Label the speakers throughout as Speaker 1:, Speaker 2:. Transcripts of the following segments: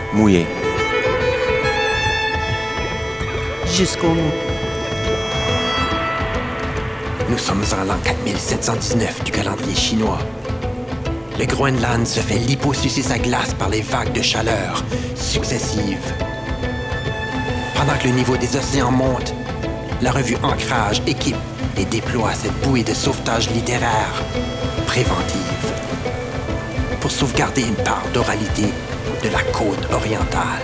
Speaker 1: mouillé.
Speaker 2: Jusqu'au bout.
Speaker 3: Nous sommes en l'an 4719 du calendrier chinois. Le Groenland se fait liposucer sa glace par les vagues de chaleur successives. Pendant que le niveau des océans monte, la revue Ancrage équipe et déploie cette bouée de sauvetage littéraire préventive pour sauvegarder une part d'oralité de la côte orientale.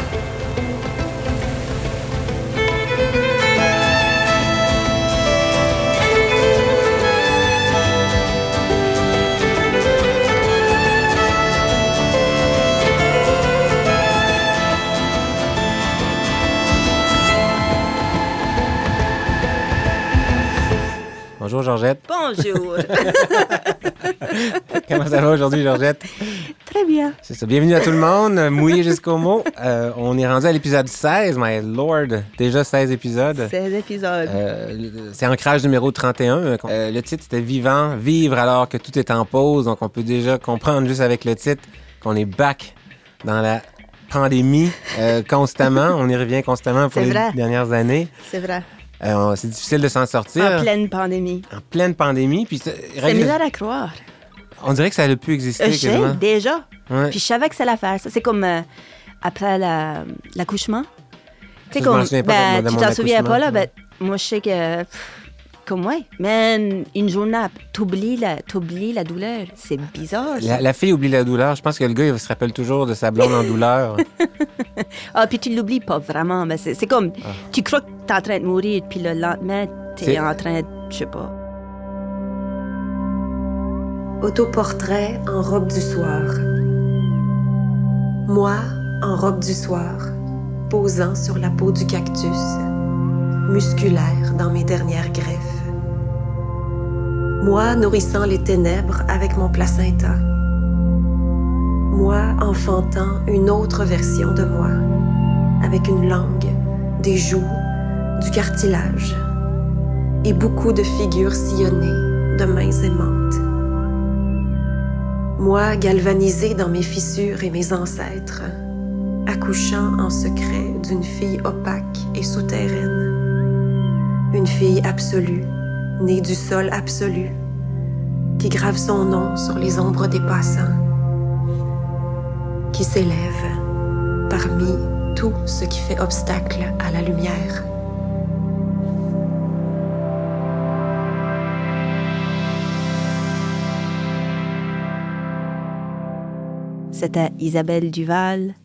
Speaker 1: Bonjour, Georgette.
Speaker 2: Bonjour.
Speaker 1: Comment ça va aujourd'hui, Georgette?
Speaker 2: Très bien.
Speaker 1: C'est ça. Bienvenue à tout le monde. Mouillé jusqu'au mot. On est rendu à l'épisode 16, my lord. Déjà 16 épisodes.
Speaker 2: 16 épisodes.
Speaker 1: C'est Ancrage numéro 31. Le titre, c'était Vivant, vivre alors que tout est en pause. Donc, on peut déjà comprendre juste avec le titre qu'on est back dans la pandémie constamment. On y revient constamment pour les dernières années.
Speaker 2: C'est vrai.
Speaker 1: C'est difficile de s'en sortir.
Speaker 2: En pleine pandémie.
Speaker 1: En pleine pandémie. Puis
Speaker 2: c'est bizarre à croire.
Speaker 1: On dirait que ça n'a plus existé.
Speaker 2: Je sais, déjà.
Speaker 1: Ouais.
Speaker 2: Puis je savais que ça allait faire ça. C'est comme après l'accouchement. Tu sais,
Speaker 1: comme, tu
Speaker 2: t'en souviens pas, là? Ben, moi, je sais que... Comme moi. Mais une journée, t'oublies la douleur. C'est bizarre.
Speaker 1: La fille oublie la douleur. Je pense que le gars, il se rappelle toujours de sa blonde en douleur.
Speaker 2: Ah, puis tu l'oublies pas vraiment. Mais c'est comme... Tu crois que t'es en train de mourir, puis le lendemain, t'es en train de... Je sais pas.
Speaker 4: Autoportrait en robe du soir. Moi, en robe du soir, posant sur la peau du cactus, musculaire dans mes dernières greffes. Moi, nourrissant les ténèbres avec mon placenta. Moi, enfantant une autre version de moi, avec une langue, des joues, du cartilage et beaucoup de figures sillonnées de mains aimantes. Moi, galvanisée dans mes fissures et mes ancêtres, accouchant en secret d'une fille opaque et souterraine. Une fille absolue, née du sol absolu, qui grave son nom sur les ombres des passants, qui s'élève parmi tout ce qui fait obstacle à la lumière.
Speaker 2: C'était Isabelle Duval.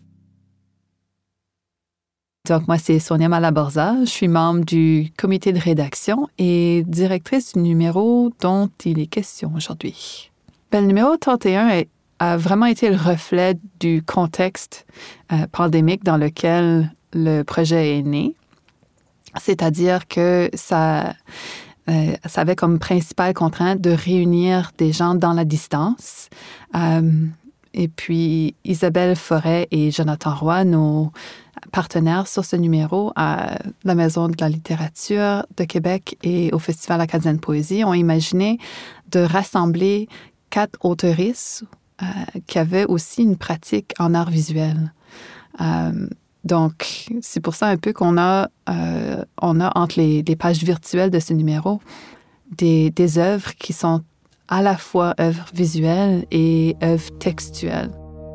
Speaker 5: Donc, moi, c'est Sonia Malaborza. Je suis membre du comité de rédaction et directrice du numéro dont il est question aujourd'hui. Le numéro 31 a vraiment été le reflet du contexte pandémique dans lequel le projet est né. C'est-à-dire que ça avait comme principale contrainte de réunir des gens dans la distance. Et puis, Isabelle Forêt et Jonathan Roy, nos partenaires sur ce numéro à la Maison de la littérature de Québec et au Festival acadien de poésie, ont imaginé de rassembler 4 auteuristes qui avaient aussi une pratique en art visuel. Donc, c'est pour ça un peu qu'on a entre les pages virtuelles de ce numéro des œuvres qui sont à la fois œuvres visuelles et œuvres textuelles.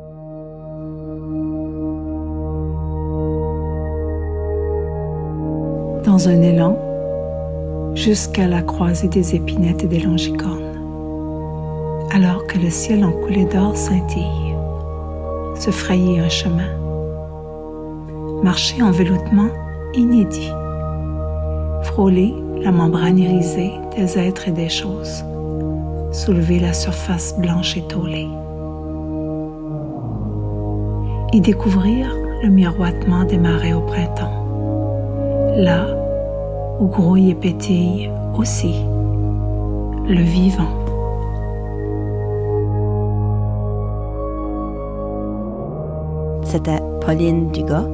Speaker 6: Dans un élan, jusqu'à la croisée des épinettes et des longicornes, alors que le ciel en coulée d'or scintille, se frayer un chemin, marcher en veloutement inédit, frôler la membrane irisée des êtres et des choses, soulever la surface blanche et tôlée, y découvrir le miroitement des marais au printemps, là où grouille et pétille aussi le vivant.
Speaker 2: C'était Pauline Dugas.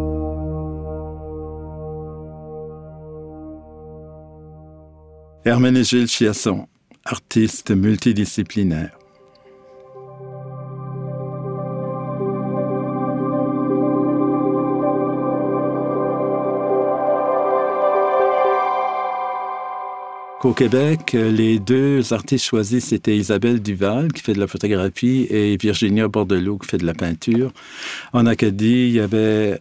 Speaker 7: Herménégilde Chiasson, artiste multidisciplinaire. Qu'au Québec, les deux artistes choisis, c'était Isabelle Duval, qui fait de la photographie, et Virginia Bordelot, qui fait de la peinture. En Acadie, il y avait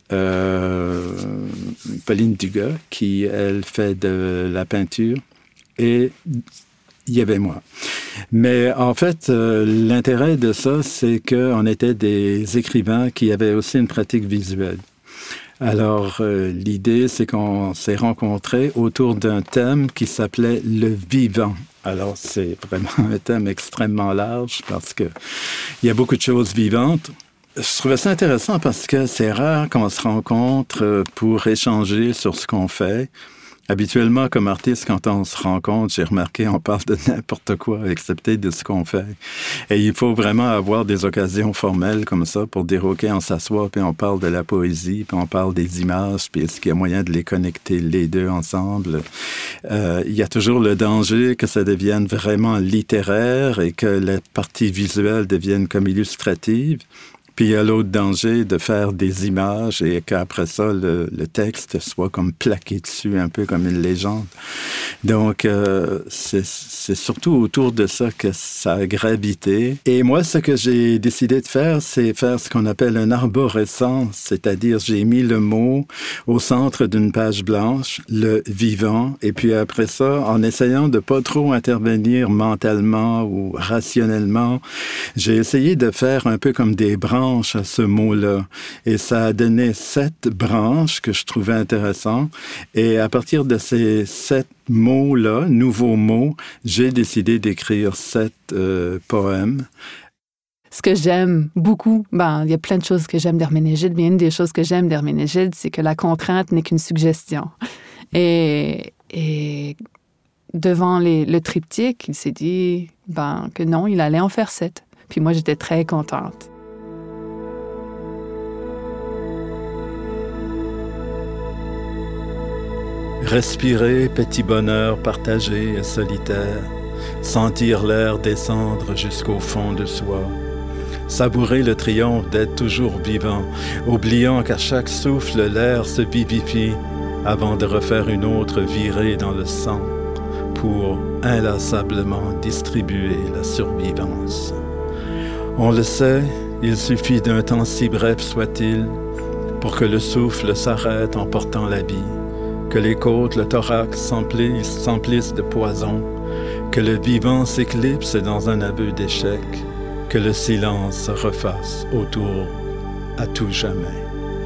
Speaker 7: Pauline Dugas, qui, elle, fait de la peinture, et il y avait moi. Mais en fait, l'intérêt de ça, c'est qu'on était des écrivains qui avaient aussi une pratique visuelle. Alors, l'idée, c'est qu'on s'est rencontrés autour d'un thème qui s'appelait le vivant. Alors, c'est vraiment un thème extrêmement large parce que il y a beaucoup de choses vivantes. Je trouvais ça intéressant parce que c'est rare qu'on se rencontre pour échanger sur ce qu'on fait. Habituellement, comme artiste, quand on se rencontre, j'ai remarqué, on parle de n'importe quoi, excepté de ce qu'on fait. Et il faut vraiment avoir des occasions formelles comme ça pour dire, OK, on s'assoit, puis on parle de la poésie, puis on parle des images, puis est-ce qu'il y a moyen de les connecter les deux ensemble? Il y a toujours le danger que ça devienne vraiment littéraire et que la partie visuelle devienne comme illustrative. Puis il y a l'autre danger de faire des images et qu'après ça, le texte soit comme plaqué dessus, un peu comme une légende. Donc, c'est surtout autour de ça que ça a gravité. Et moi, ce que j'ai décidé de faire, c'est faire ce qu'on appelle un arborescence, c'est-à-dire j'ai mis le mot au centre d'une page blanche, le vivant, et puis après ça, en essayant de pas trop intervenir mentalement ou rationnellement, j'ai essayé de faire un peu comme des branches à ce mot-là. Et ça a donné 7 branches que je trouvais intéressantes. Et à partir de ces 7 mots-là, nouveaux mots, j'ai décidé d'écrire 7 poèmes.
Speaker 5: Ce que j'aime beaucoup, il y a plein de choses que j'aime d'Herménégilde, mais une des choses que j'aime d'Herménégilde, c'est que la contrainte n'est qu'une suggestion. Et devant le triptyque, il s'est dit que non, il allait en faire 7. Puis moi, j'étais très contente.
Speaker 7: Respirer petit bonheur partagé et solitaire, sentir l'air descendre jusqu'au fond de soi, savourer le triomphe d'être toujours vivant, oubliant qu'à chaque souffle l'air se vivifie avant de refaire une autre virée dans le sang pour inlassablement distribuer la survivance. On le sait, il suffit d'un temps si bref soit-il pour que le souffle s'arrête en portant la vie, que les côtes, le thorax s'emplissent de poison, que le vivant s'éclipse dans un aveu d'échec, que le silence se refasse autour à tout jamais.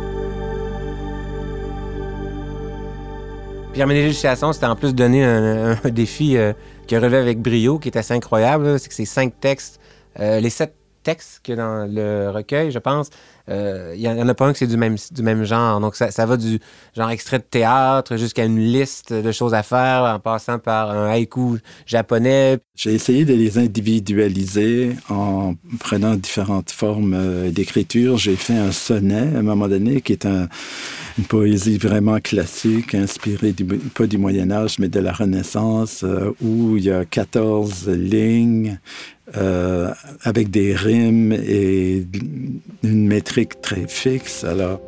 Speaker 1: Herménégilde Chasson, c'était en plus donné un défi qu'il a relevé avec brio, qui est assez incroyable. Là. C'est que c'est 5 textes, les 7 textes qu'il y a dans le recueil, je pense, il y en a pas un que c'est du même genre. Donc, ça va du genre extrait de théâtre jusqu'à une liste de choses à faire, en passant par un haïku japonais.
Speaker 7: J'ai essayé de les individualiser en prenant différentes formes d'écriture. J'ai fait un sonnet, à un moment donné, qui est une poésie vraiment classique, inspirée pas du Moyen-Âge, mais de la Renaissance, où il y a 14 lignes, avec des rimes et une métrique très fixe. Alors,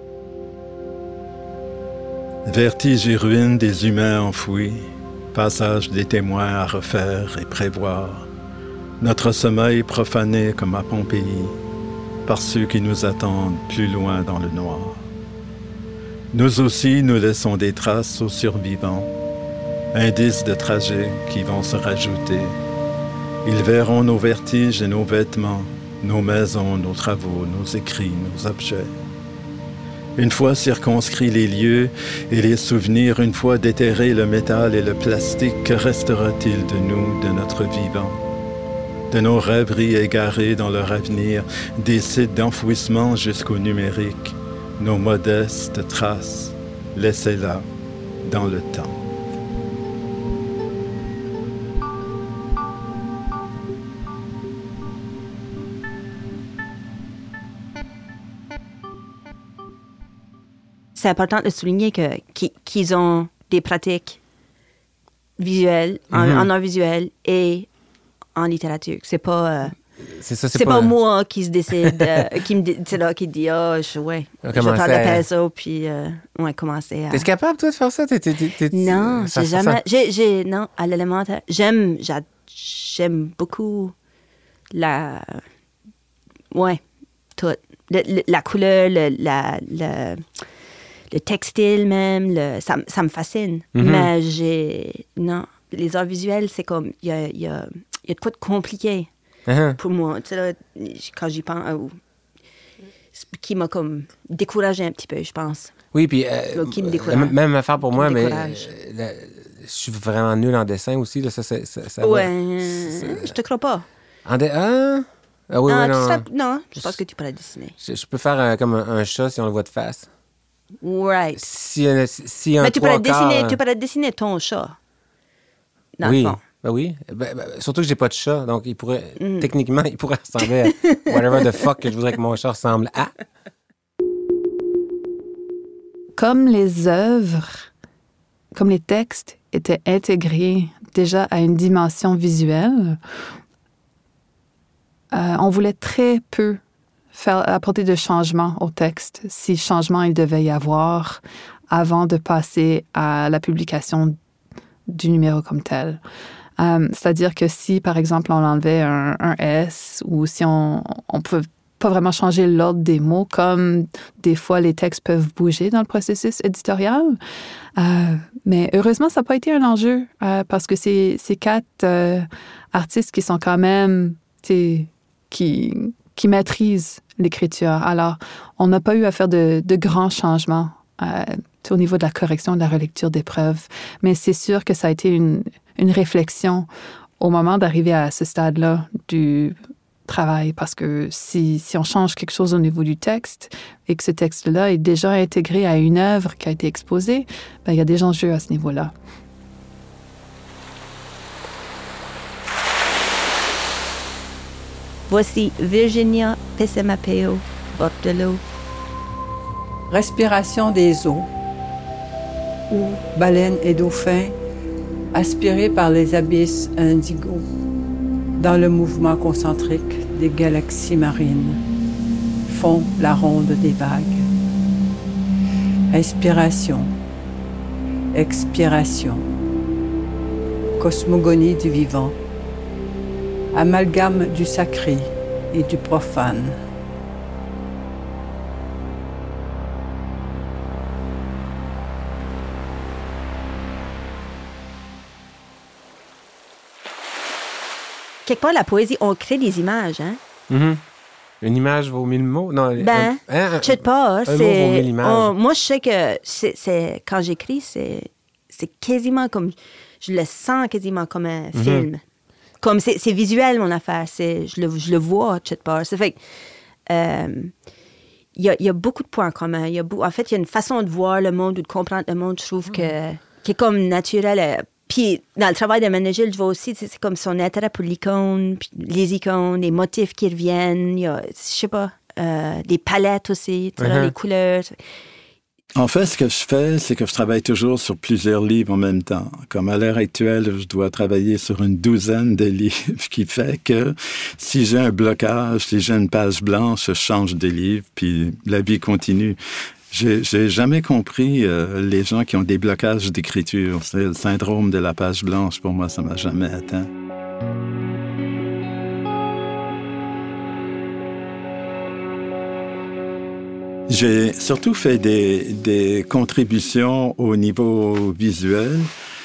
Speaker 7: vertige et ruine des humains enfouis, passage des témoins à refaire et prévoir, notre sommeil profané comme à Pompéi, par ceux qui nous attendent plus loin dans le noir. Nous aussi, nous laissons des traces aux survivants, indices de trajet qui vont se rajouter. Ils verront nos vertiges et nos vêtements, nos maisons, nos travaux, nos écrits, nos objets. Une fois circonscrits les lieux et les souvenirs, une fois déterré le métal et le plastique, que restera-t-il de nous, de notre vivant? De nos rêveries égarées dans leur avenir, des sites d'enfouissement jusqu'au numérique, nos modestes traces, laissées là, dans le temps.
Speaker 2: C'est important de souligner qu'ils ont des pratiques visuelles, en art visuel et en littérature. C'est pas C'est pas moi qui se décide, qui dit, je vais prendre le peso, puis commencer à...
Speaker 1: T'es capable, toi, de faire ça?
Speaker 2: Non, j'ai jamais... non, à l'élémentaire, j'aime beaucoup tout. La couleur, le textile même, ça me fascine. Mais non, les arts visuels, c'est comme, il y a de quoi de compliqué pour moi. Tu sais, là, quand j'y pense, qui m'a comme découragé un petit peu, je pense.
Speaker 1: Oui, puis même affaire pour moi, mais je suis vraiment nul en dessin aussi. Là, ça
Speaker 2: je te crois pas.
Speaker 1: Ah oui,
Speaker 2: non, je pense que tu peux la dessiner.
Speaker 1: Je peux faire comme un chat si on le voit de face.
Speaker 2: Right.
Speaker 1: Mais
Speaker 2: tu peux la dessiner ton chat. Dans le fond.
Speaker 1: Ben oui. Surtout que j'ai pas de chat, donc techniquement, il pourrait ressembler à whatever the fuck que je voudrais que mon chat ressemble à.
Speaker 5: Comme les œuvres, comme les textes étaient intégrés déjà à une dimension visuelle, on voulait très peu apporter de changements au texte, si changement il devait y avoir avant de passer à la publication du numéro comme tel. C'est-à-dire que si, par exemple, on enlevait un S ou si on pouvait pas vraiment changer l'ordre des mots, comme des fois les textes peuvent bouger dans le processus éditorial. Mais heureusement, ça n'a pas été un enjeu parce que c'est 4 artistes qui sont quand même, qui maîtrisent l'écriture. Alors, on n'a pas eu à faire de grands changements au niveau de la correction, de la relecture des preuves. Mais c'est sûr que ça a été une réflexion au moment d'arriver à ce stade-là du travail, parce que si on change quelque chose au niveau du texte et que ce texte-là est déjà intégré à une œuvre qui a été exposée, il y a des enjeux à ce niveau-là.
Speaker 2: Voici Virginia Pessemapeo, Bord de l'eau.
Speaker 8: Respiration des eaux, où baleines et dauphins, aspirés par les abysses indigo, dans le mouvement concentrique des galaxies marines, font la ronde des vagues. Inspiration, expiration, cosmogonie du vivant, amalgame du sacré et du profane.
Speaker 2: Quelque part, la poésie, on crée des images, hein?
Speaker 1: Mm-hmm. Une image vaut 1000 mots? Non,
Speaker 2: je sais pas.
Speaker 1: Un mot vaut 1000 images.
Speaker 2: Moi, je sais que c'est quand j'écris, c'est quasiment comme... Je le sens quasiment comme un film. Comme c'est visuel, mon affaire. Je le vois, je sais pas. Ça fait que... Il y a beaucoup de points communs. En fait, il y a une façon de voir le monde ou de comprendre le monde, je trouve, qui est comme naturel. Puis, dans le travail de Menegild, je vois aussi, c'est comme son intérêt pour l'icône, puis les icônes, les motifs qui reviennent. Il y a, je sais pas, des palettes aussi, les couleurs.
Speaker 7: En fait, ce que je fais, c'est que je travaille toujours sur plusieurs livres en même temps. Comme à l'heure actuelle, je dois travailler sur une 12aine de livres, qui fait que si j'ai un blocage, si j'ai une page blanche, je change de livre, puis la vie continue. J'ai jamais compris les gens qui ont des blocages d'écriture. C'est le syndrome de la page blanche. Pour moi, ça m'a jamais atteint. J'ai surtout fait des contributions au niveau visuel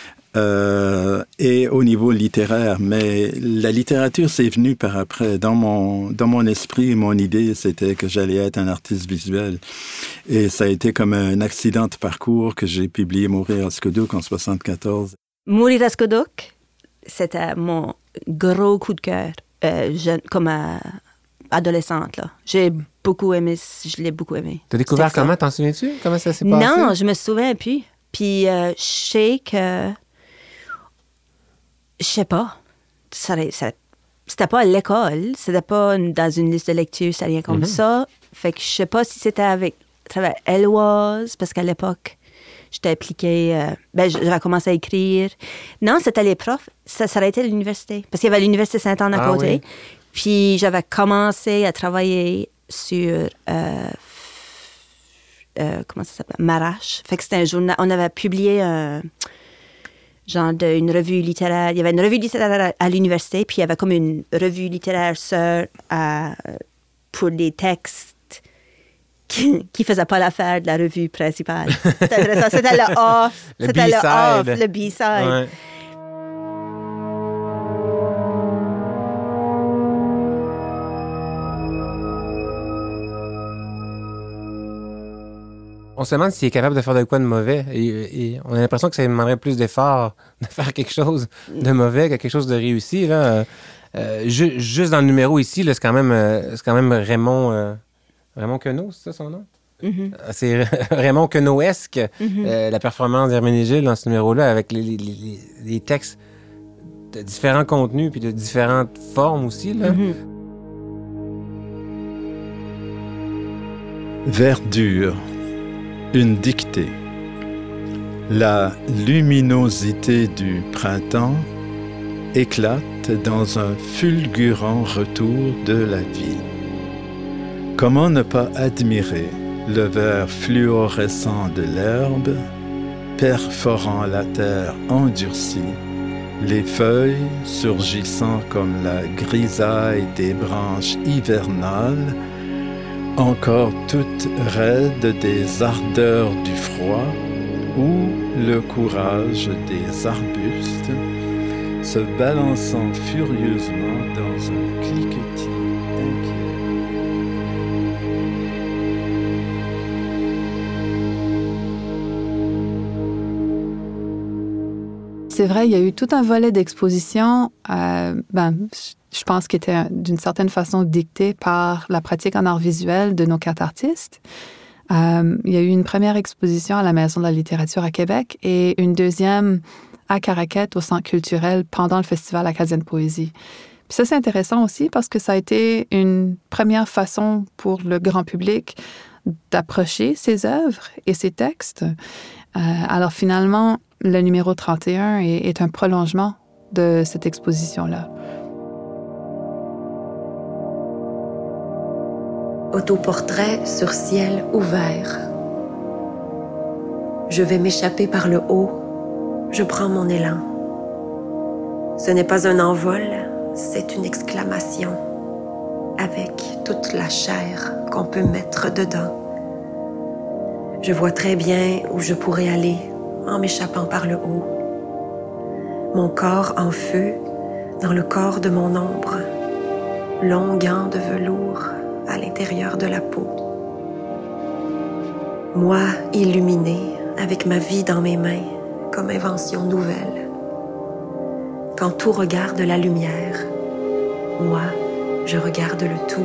Speaker 7: et au niveau littéraire, mais la littérature, c'est venu par après. Dans mon esprit, mon idée, c'était que j'allais être un artiste visuel. Et ça a été comme un accident de parcours que j'ai publié Mourir à Skoduk en 1974.
Speaker 2: Mourir à Skoduk, c'était mon gros coup de cœur, comme adolescente, là. J'ai beaucoup aimé, je l'ai beaucoup aimé.
Speaker 1: T'as découvert comment? T'en souviens-tu? Comment ça s'est passé?
Speaker 2: Non, je me souviens plus. Puis je sais que... Je sais pas. C'était pas à l'école, c'était pas dans une liste de lecture, c'est rien comme ça. Fait que je sais pas si c'était à travers Eloise, parce qu'à l'époque, j'étais impliquée... j'avais commencé à écrire. Non, c'était les profs. Ça aurait été à l'université. Parce qu'il y avait l'Université Sainte-Anne à côté. Oui. Puis j'avais commencé à travailler sur comment ça s'appelle? Marache. Fait que c'était un journal. On avait publié une revue littéraire. Il y avait une revue littéraire à l'université, puis il y avait comme une revue littéraire sœur pour les textes qui faisaient pas l'affaire de la revue principale. C'était intéressant. C'était le off. C'était le off, le B-side. Ouais.
Speaker 1: On se demande s'il est capable de faire de quoi de mauvais. Et on a l'impression que ça lui demanderait plus d'efforts de faire quelque chose de mauvais que quelque chose de réussi. Là. Juste dans le numéro ici, là, c'est quand même Raymond Queneau, c'est ça son nom? Mm-hmm. C'est Raymond Queneau-esque, la performance d'Herménégilde dans ce numéro-là, avec les textes de différents contenus puis de différentes formes aussi. Là.
Speaker 7: Mm-hmm. Verdure. Une dictée. La luminosité du printemps éclate dans un fulgurant retour de la vie. Comment ne pas admirer le vert fluorescent de l'herbe, perforant la terre endurcie, les feuilles surgissant comme la grisaille des branches hivernales, encore toutes raides des ardeurs du froid ou le courage des arbustes, se balançant furieusement dans un cliquetis inquiet.
Speaker 5: C'est vrai, il y a eu tout un volet d'exposition, je pense qu'il était d'une certaine façon dicté par la pratique en art visuel de nos 4 artistes. Il y a eu une première exposition à la Maison de la littérature à Québec et une deuxième à Caraquette au Centre culturel pendant le Festival Acadien de poésie. Puis ça, c'est intéressant aussi parce que ça a été une première façon pour le grand public d'approcher ses œuvres et ses textes. Alors finalement, le numéro 31 est un prolongement de cette exposition-là.
Speaker 4: Autoportrait sur ciel ouvert. Je vais m'échapper par le haut. Je prends mon élan. Ce n'est pas un envol, c'est une exclamation. Avec toute la chair qu'on peut mettre dedans. Je vois très bien où je pourrais aller en m'échappant par le haut. Mon corps en feu dans le corps de mon ombre. Long gant de velours à l'intérieur de la peau. Moi, illuminé, avec ma vie dans mes mains, comme invention nouvelle. Quand tout regarde la lumière, moi, je regarde le tout.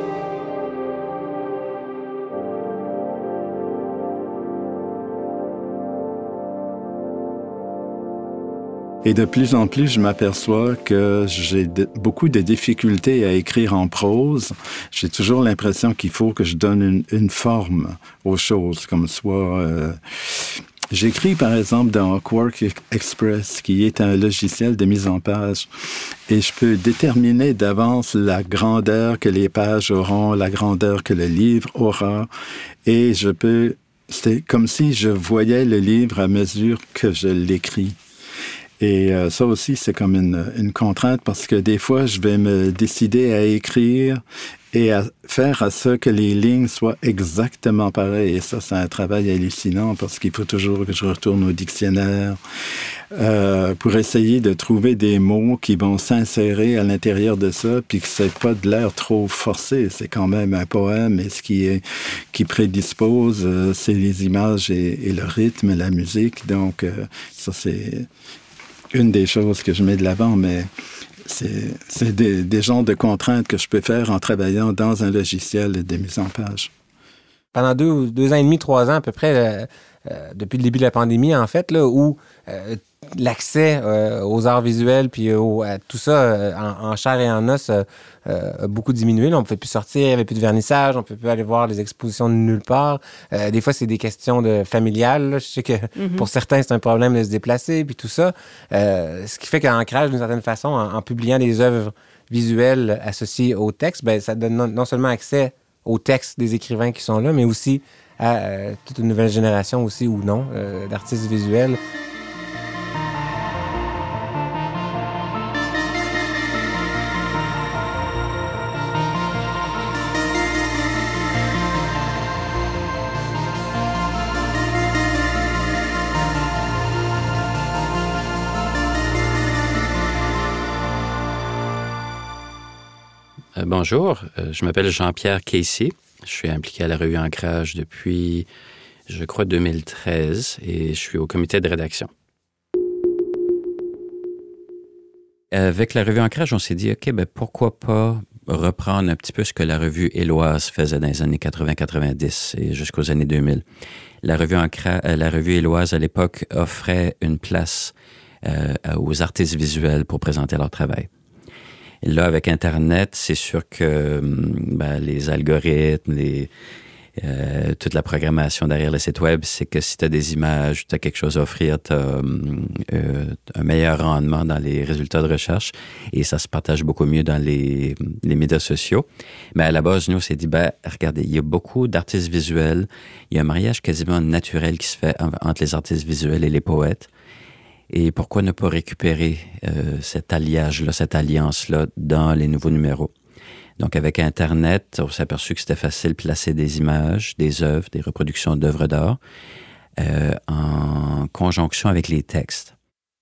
Speaker 7: Et de plus en plus, je m'aperçois que j'ai beaucoup de difficultés à écrire en prose. J'ai toujours l'impression qu'il faut que je donne une forme aux choses, comme soit... J'écris, par exemple, dans Quark Express, qui est un logiciel de mise en page, et je peux déterminer d'avance la grandeur que les pages auront, la grandeur que le livre aura, et je peux... C'est comme si je voyais le livre à mesure que je l'écris. Et ça aussi, c'est comme une contrainte parce que des fois, je vais me décider à écrire et à faire à ce que les lignes soient exactement pareilles. Et ça, c'est un travail hallucinant parce qu'il faut toujours que je retourne au dictionnaire pour essayer de trouver des mots qui vont s'insérer à l'intérieur de ça puis que c'est pas de l'air trop forcé. C'est quand même un poème et ce qui prédispose, c'est les images et le rythme, la musique. Donc, ça, c'est... une des choses que je mets de l'avant, mais c'est des genres de contraintes que je peux faire en travaillant dans un logiciel de mise en page.
Speaker 1: Pendant 2 ans et demi, 3 ans à peu près, depuis le début de la pandémie, en fait, là, où l'accès aux arts visuels puis à tout ça en chair et en os a beaucoup diminué. Là, on ne pouvait plus sortir, il n'y avait plus de vernissage, on ne peut plus aller voir les expositions de nulle part. Des fois, c'est des questions familiales. Là. Je sais que pour certains, c'est un problème de se déplacer puis tout ça. Ce qui fait qu'Ancrage, d'une certaine façon, en publiant des œuvres visuels associés au texte, ben, ça donne non seulement accès aux textes des écrivains qui sont là, mais aussi à toute une nouvelle génération aussi, ou non, d'artistes visuels.
Speaker 9: Bonjour, je m'appelle Jean-Pierre Casey. Je suis impliqué à la revue Ancrage depuis, je crois, 2013 et je suis au comité de rédaction. Avec la revue Ancrage, on s'est dit, OK, ben pourquoi pas reprendre un petit peu ce que la revue Éloise faisait dans les années 80-90 et jusqu'aux années 2000. La revue Éloise, à l'époque, offrait une place aux artistes visuels pour présenter leur travail. Et là, avec Internet, c'est sûr que les algorithmes, toute la programmation derrière le site web, c'est que si tu as des images, tu as quelque chose à offrir, tu as un meilleur rendement dans les résultats de recherche et ça se partage beaucoup mieux dans les médias sociaux. Mais à la base, nous, on s'est dit, regardez, il y a beaucoup d'artistes visuels, il y a un mariage quasiment naturel qui se fait entre les artistes visuels et les poètes. Et pourquoi ne pas récupérer cet alliage-là, cette alliance-là dans les nouveaux numéros? Donc, avec Internet, on s'est aperçu que c'était facile de placer des images, des œuvres, des reproductions d'œuvres d'art en conjonction avec les textes.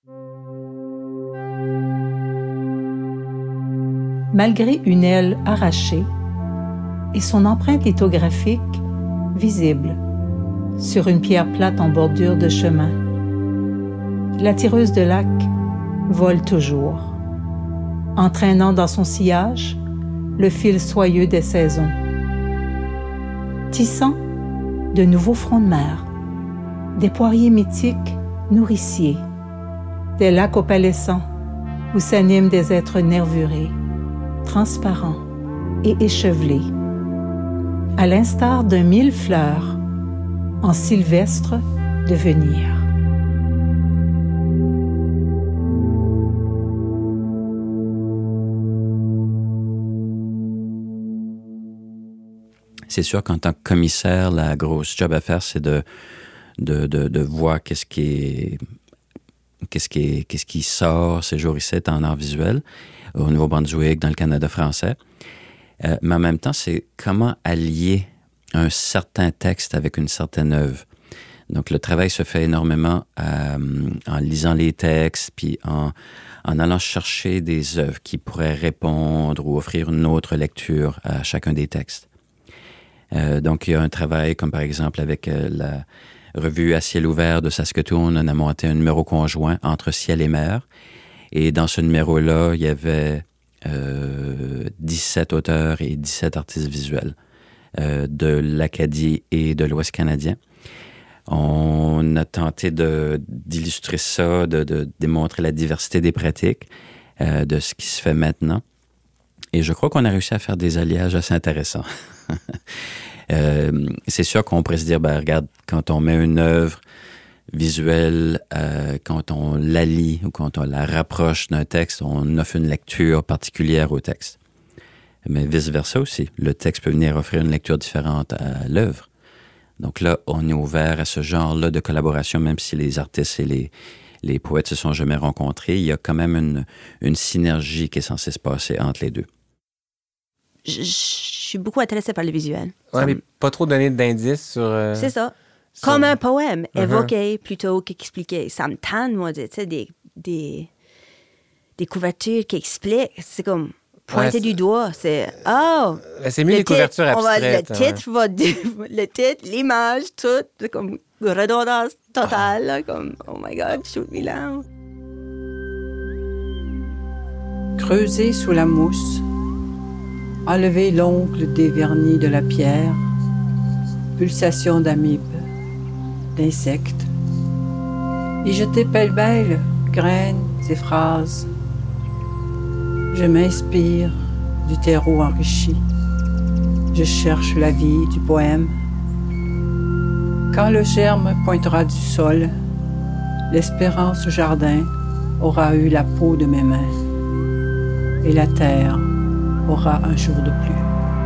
Speaker 6: Malgré une aile arrachée et son empreinte lithographique visible sur une pierre plate en bordure de chemin, la tireuse de lac vole toujours, entraînant dans son sillage le fil soyeux des saisons, tissant de nouveaux fronts de mer, des poiriers mythiques nourriciers, des lacs opalescents où s'animent des êtres nervurés, transparents et échevelés, à l'instar d'un millefleur en sylvestre devenir.
Speaker 9: C'est sûr qu'en tant que commissaire, la grosse job à faire, c'est de voir qu'est-ce qui sort ces jours-ci en art visuel au Nouveau-Brunswick, dans le Canada français. Mais en même temps, c'est comment allier un certain texte avec une certaine œuvre. Donc, le travail se fait énormément en lisant les textes, puis en allant chercher des œuvres qui pourraient répondre ou offrir une autre lecture à chacun des textes. Donc, il y a un travail comme, par exemple, avec la revue À ciel ouvert de Saskatoon. On a monté un numéro conjoint entre ciel et mer. Et dans ce numéro-là, il y avait 17 auteurs et 17 artistes visuels de l'Acadie et de l'Ouest canadien. On a tenté d'illustrer ça, de démontrer la diversité des pratiques, de ce qui se fait maintenant. Et je crois qu'on a réussi à faire des alliages assez intéressants. C'est sûr qu'on pourrait se dire, regarde, quand on met une œuvre visuelle, quand on la lit ou quand on la rapproche d'un texte, on offre une lecture particulière au texte. Mais vice-versa aussi. Le texte peut venir offrir une lecture différente à l'œuvre. Donc là, on est ouvert à ce genre-là de collaboration, même si les artistes et les poètes se sont jamais rencontrés. Il y a quand même une synergie qui est censée se passer entre les deux.
Speaker 2: Je suis beaucoup intéressée par le visuel.
Speaker 1: Ouais, mais pas trop donner d'indices sur...
Speaker 2: C'est ça. Comme un poème, évoqué plutôt qu'expliqué. Ça me tente, moi, tu sais, des couvertures qui expliquent. C'est comme pointer du doigt. C'est
Speaker 1: c'est mieux les couvertures abstraites.
Speaker 2: Le titre, l'image, tout. C'est comme redondance totale. Là, comme, oh my God, shoot me down.
Speaker 8: Creuser sous la mousse, enlever l'ongle déverni de la pierre, pulsation d'amibes, d'insectes, y jeter pêle-mêle graines et phrases. Je m'inspire du terreau enrichi. Je cherche la vie du poème. Quand le germe pointera du sol, l'espérance au jardin aura eu la peau de mes mains. et la terre aura un jour de plus.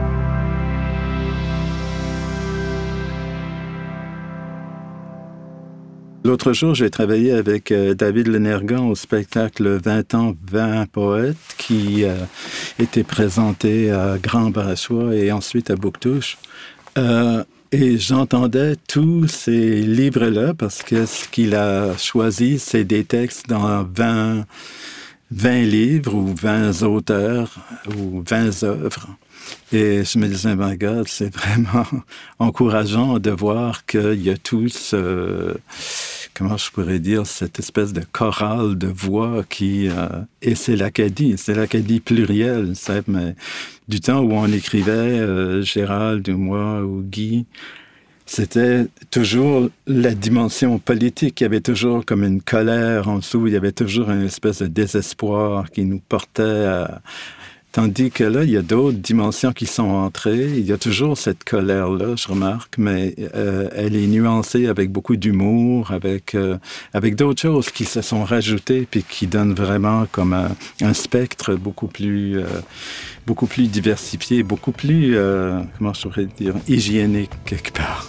Speaker 7: L'autre jour, j'ai travaillé avec David Lenergan au spectacle 20 ans, 20 poètes qui était présenté à Grand-Brassois et ensuite à Bouctouche. Et j'entendais tous ces livres-là parce que ce qu'il a choisi, c'est des textes dans 20 livres ou 20 auteurs ou 20 œuvres. Et je me disais, my God, c'est vraiment encourageant de voir qu'il y a tout ce... comment je pourrais dire, cette espèce de chorale de voix qui... et c'est l'Acadie plurielle, mais du temps où on écrivait, Gérald ou moi ou Guy, c'était toujours la dimension politique. Il y avait toujours comme une colère en dessous, il y avait toujours une espèce de désespoir qui nous portait à... Tandis que là, il y a d'autres dimensions qui sont entrées. Il y a toujours cette colère-là, je remarque, mais elle est nuancée avec beaucoup d'humour, avec d'autres choses qui se sont rajoutées puis qui donnent vraiment comme un spectre beaucoup plus diversifié, beaucoup plus, comment je pourrais dire, hygiénique quelque part.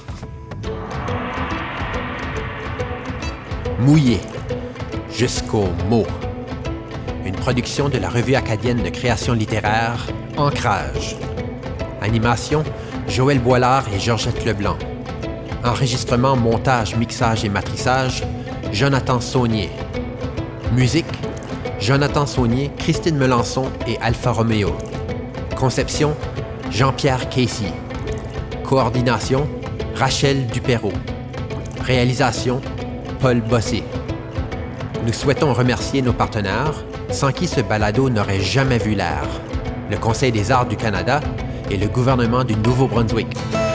Speaker 3: Mouillé jusqu'au mot. Une production de la Revue acadienne de création littéraire, Ancrage. Animation, Joël Boilard et Georgette Leblanc. Enregistrement, montage, mixage et matrissage, Jonathan Saunier. Musique, Jonathan Saunier, Christine Melançon et Alpha Romeo. Conception, Jean-Pierre Casey. Coordination, Rachel Duperreault. Réalisation, Paul Bossé. Nous souhaitons remercier nos partenaires, sans qui ce balado n'aurait jamais vu l'air, le Conseil des arts du Canada et le gouvernement du Nouveau-Brunswick.